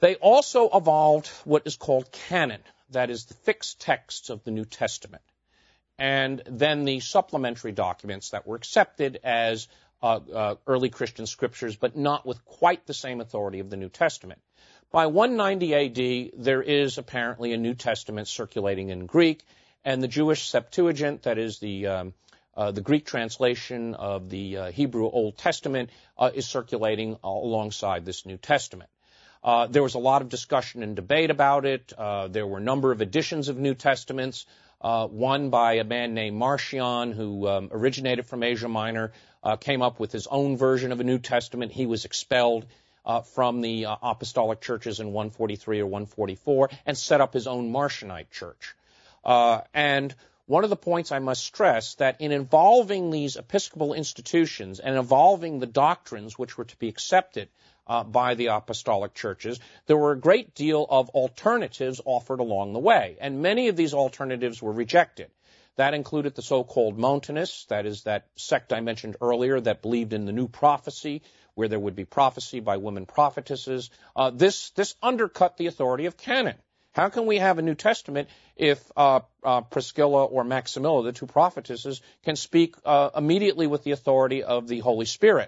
They also evolved what is called canon, that is the fixed texts of the New Testament, and then the supplementary documents that were accepted as early Christian scriptures, but not with quite the same authority of the New Testament. By 190 A.D., there is apparently a New Testament circulating in Greek, and the Jewish Septuagint, that is the Greek translation of the Hebrew Old Testament, is circulating alongside this New Testament. There was a lot of discussion and debate about it. There were a number of editions of New Testaments, one by a man named Marcion, who originated from Asia Minor, came up with his own version of a New Testament. He was expelled from the apostolic churches in 143 or 144 and set up his own Marcionite church. And one of the points I must stress that in involving these episcopal institutions and involving the doctrines which were to be accepted by the apostolic churches, there were a great deal of alternatives offered along the way, and many of these alternatives were rejected. That included the so-called Montanists, that is that sect I mentioned earlier that believed in the new prophecy, where there would be prophecy by women prophetesses. This undercut the authority of canon. How can we have a New Testament if Priscilla or Maximilla, the two prophetesses, can speak immediately with the authority of the Holy Spirit?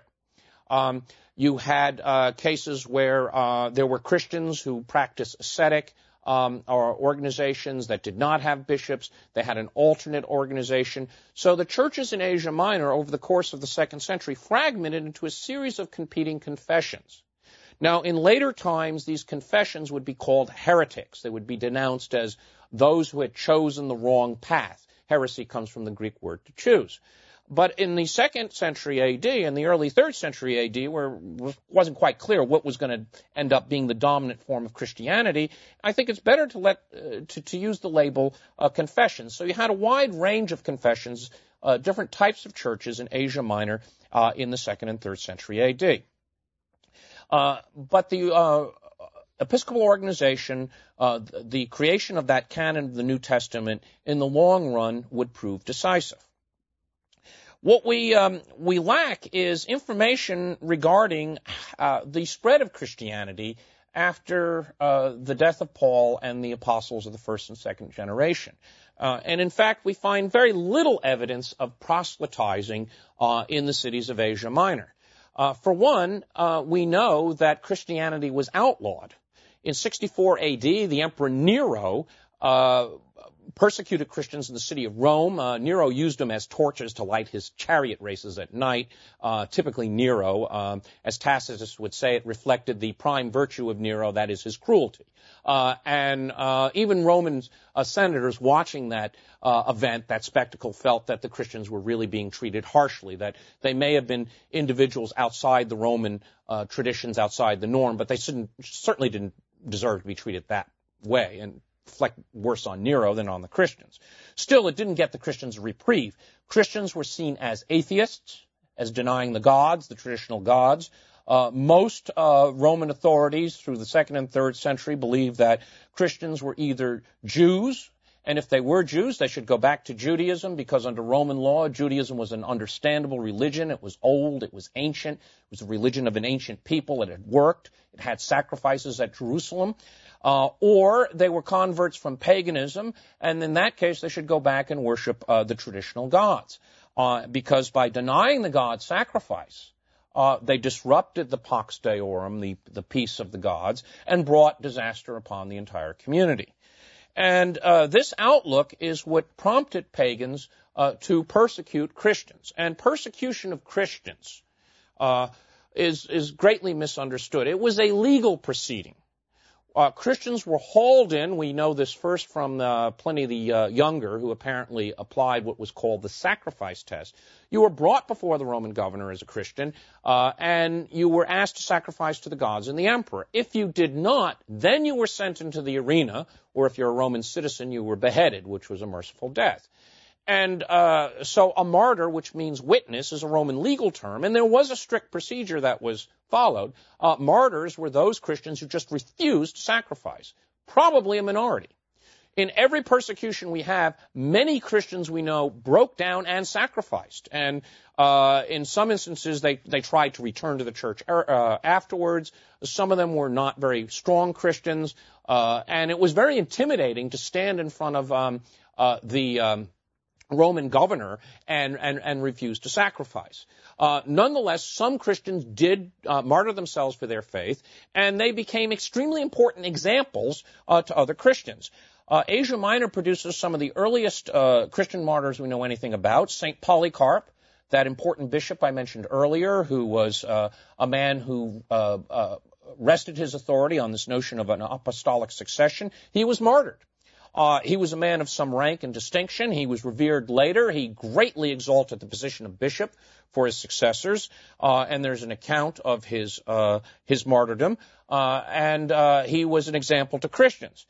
You had cases where there were Christians who practiced ascetic or organizations that did not have bishops. They had an alternate organization. So the churches in Asia Minor over the course of the 2nd century fragmented into a series of competing confessions. Now, in later times, these confessions would be called heretics. They would be denounced as those who had chosen the wrong path. Heresy comes from the Greek word to choose. But in the 2nd century A.D. and the early 3rd century A.D., where it wasn't quite clear what was going to end up being the dominant form of Christianity, I think it's better to use the label confessions. So you had a wide range of confessions, different types of churches in Asia Minor in the 2nd and 3rd century A.D. But the Episcopal organization, the creation of that canon of the New Testament, in the long run would prove decisive. What we lack is information regarding the spread of Christianity after the death of Paul and the apostles of the 1st and 2nd generation. And in fact, we find very little evidence of proselytizing in the cities of Asia Minor. For one, we know that Christianity was outlawed. In 64 A.D., the Emperor Nero persecuted Christians in the city of Rome. Nero used them as torches to light his chariot races at night. Typically Nero, as Tacitus would say, it reflected the prime virtue of Nero, that is his cruelty. And even Roman senators watching that event, that spectacle, felt that the Christians were really being treated harshly, that they may have been individuals outside the Roman traditions, outside the norm, but they certainly didn't deserve to be treated that way, and reflect worse on Nero than on the Christians. Still, it didn't get the Christians a reprieve. Christians were seen as atheists, as denying the gods, the traditional gods. Most Roman authorities through the 2nd and 3rd century believed that Christians were either Jews, and if they were Jews, they should go back to Judaism, because under Roman law, Judaism was an understandable religion. It was old. It was ancient. It was a religion of an ancient people. It had worked. It had sacrifices at Jerusalem. Or they were converts from paganism, and in that case, they should go back and worship the traditional gods. Because by denying the god's sacrifice, they disrupted the Pax Deorum, the peace of the gods, and brought disaster upon the entire community. And this outlook is what prompted pagans to persecute Christians. And persecution of Christians is greatly misunderstood. It was a legal proceeding. Christians were hauled in. We know this first from Pliny the Younger, who apparently applied what was called the sacrifice test. You were brought before the Roman governor as a Christian, and you were asked to sacrifice to the gods and the emperor. If you did not, then you were sent into the arena, or if you're a Roman citizen, you were beheaded, which was a merciful death. And so a martyr, which means witness, is a Roman legal term, and there was a strict procedure that was followed. Martyrs were those Christians who just refused to sacrifice, probably a minority. In every persecution we have, many Christians we know broke down and sacrificed. And In some instances, they tried to return to the church afterwards. Some of them were not very strong Christians, and it was very intimidating to stand in front of the Roman governor and refuse to sacrifice. Nonetheless, some Christians did martyr themselves for their faith, and they became extremely important examples to other Christians. Asia Minor produces some of the earliest Christian martyrs we know anything about. St. Polycarp, that important bishop I mentioned earlier, who was a man who rested his authority on this notion of an apostolic succession, he was martyred. He was a man of some rank and distinction. He was revered later. He greatly exalted the position of bishop for his successors, and there's an account of his martyrdom, and he was an example to Christians.